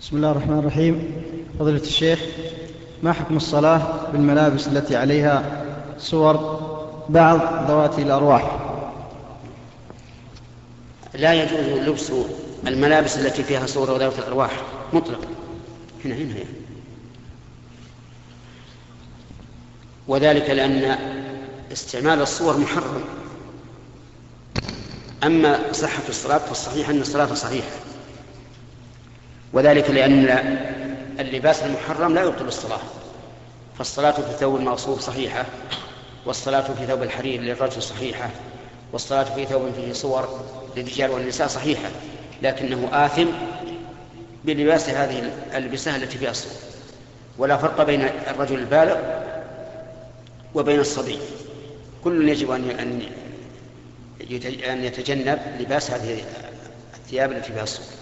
بسم الله الرحمن الرحيم. فضيلة الشيخ، ما حكم الصلاة بالملابس التي عليها صور بعض ذوات الأرواح؟ لا يجوز لبس الملابس التي فيها صور ذوات الأرواح مطلقا. هنا وذلك لأن استعمال الصور محرم. أما صحة الصلاة فالصحيح أن الصلاة صحيحة، وذلك لأن اللباس المحرم لا يبطل الصلاة، فالصلاة في ثوب المغصوب صحيحة، والصلاة في ثوب الحرير للرجل صحيحة، والصلاة في ثوب فيه صور للرجال والنساء صحيحة، لكنه آثم بلباس هذه الألبسة التي فيها الصور. ولا فرق بين الرجل البالغ وبين الصبي، كل يجب أن يتجنب لباس هذه الثياب التي فيها الصور.